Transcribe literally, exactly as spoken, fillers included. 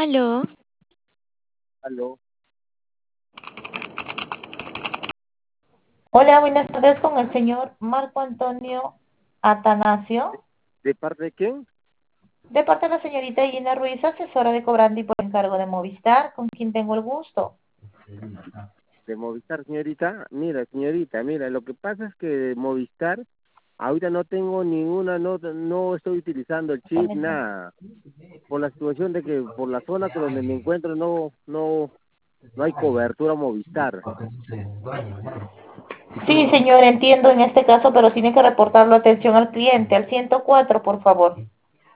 Aló, Aló, Hola, buenas tardes con el señor Marco Antonio ¿de, Atanasio, de parte de quién? de parte de la señorita Gina Ruiz, asesora de cobrante y por encargo de Movistar, con quien tengo el gusto. De Movistar, señorita. Mira, señorita, mira, lo que pasa es que de Movistar, ahorita no tengo ninguna, no, no estoy utilizando el chip, nada. Por la situación de que por la zona que donde me encuentro no, no, no hay cobertura Movistar. Sí, señor, entiendo en este caso, pero tiene que reportarlo atención al cliente, al ciento cuatro, por favor.